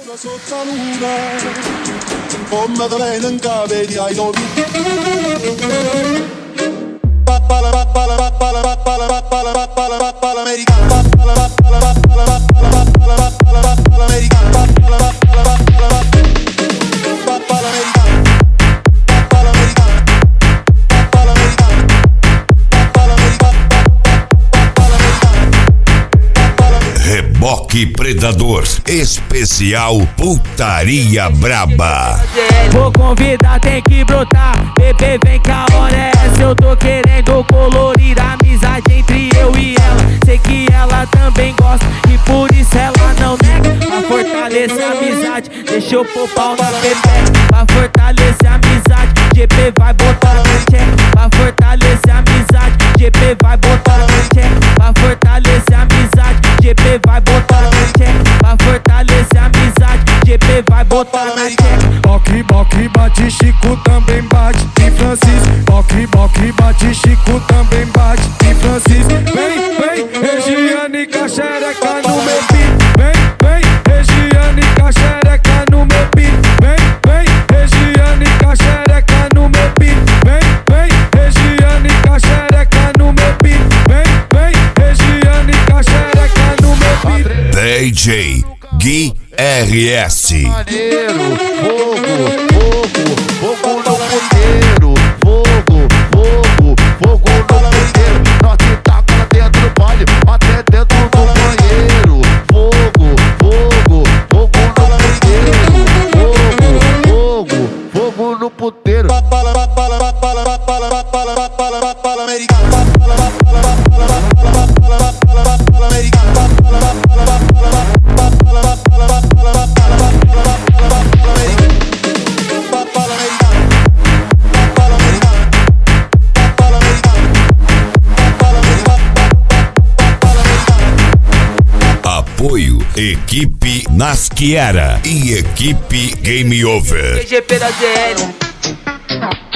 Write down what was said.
Sotto luna, come te ne incavedi ai nomi. Reboque Predador, especial Putaria Braba. Vou convidar, tem que brotar. Bebê, vem que a hora é essa. Eu tô querendo colorir a amizade entre eu e ela. Sei que ela também gosta e por isso ela não nega. Pra fortalecer a amizade, deixa eu pôr pau na pepeca. Pra fortalecer a amizade, GP vai botar na check. Pra fortalecer a amizade, GP vai botar na check. Pra fortalecer a amizade, GP vai botar na check. Pra fortalecer a amizade, GP vai botar na check. Boque, boque, bate, Chico também bate. E Francisco, boque, boque, bate, Chico também bate. E Francisco, vem, vem, Regiane, caxereca no meu pico. Vem, vem, Regiane, caxereca no meu pico. Vem, vem, Regiane, caxereca no meu pico. Vem, vem, Regiane, caxereca no meu pico. Vem, vem, Regiane, caxereca no meu pico. DJ Gui RS. Maneiro, fogo no puteiro. Fogo no puteiro. Nós te taca lá dentro do baile, até dentro do banheiro. Fogo no puteiro. Fogo no puteiro. Apoio Equipe Nasciara e Equipe Game Over. GP da ZL.